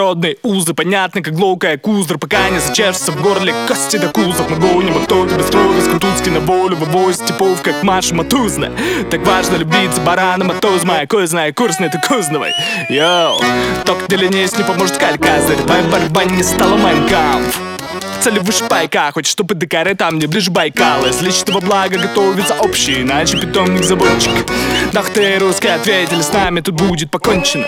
Народные узы, понятно, как лоукая куздра. Пока не зачешется в горле кости до кузов. Мы гоним, а кто-то без строя, с Кутузки на волю вывозит типов, как Маша Матузна. Так важно любить за бараном, а то моя кой знаю курс не ты кузновой. Йоу, только для ленись не поможет калька. Зарядная борьба не стала Майнкамф. Цели выше пайка, хоть чтобы до горы там не ближе Байкала. Из личного блага готовится общий, иначе питомник заводчик. Нах ты русские ответили, с нами тут будет покончено.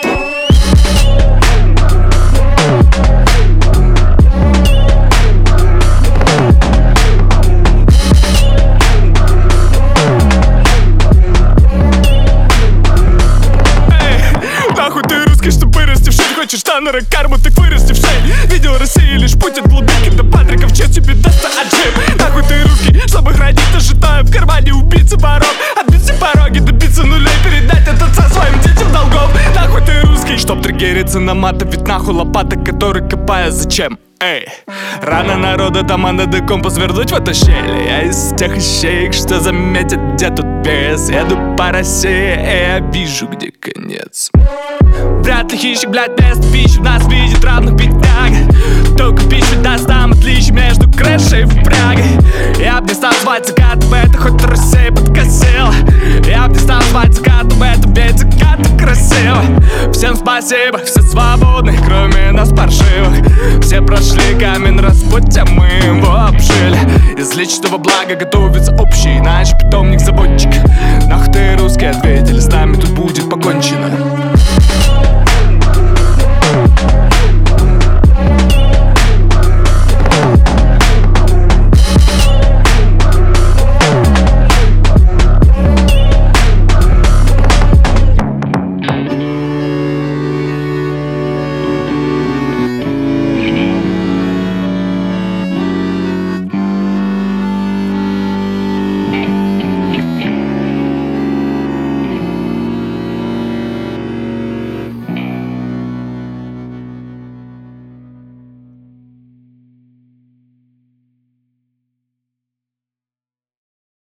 Нахуй ты русский, чтоб вырасти в шею. Хочешь Таннера карму, так вырасти в шею. Видел России лишь путь от глубинки до Патрика. В честь тебе дастся отжим. Нахуй ты русский, чтобы хранить то житое в кармане убийцы воров. Отбить все пороги, добиться нулей, передать этот со своим детям долгов. Нахуй ты русский, чтоб триггериться на мата. Ведь нахуй лопата, который копая зачем? Эй, рано народа дома надо компас вернуть в эту щель. Я из тех ищеек, что заметят, где тут без. Еду по России, и я вижу, где конец. Вряд ли хищник, блядь, место пищи в нас видит равных бедняк. Только пищу даст нам отличие между крышей и впрягой. Я б не стал звать закатом, это хоть Россия подкосила. Я б не стал звать закатом, это ведь закат красиво. Всем спасибо, все свободны, кроме нас паршивых. Все прошли камень распутья, мы его обжили. Из личного блага готовится общий, иначе питомник заводчик. Нах ты русские ответили, с нами тут будет покончено.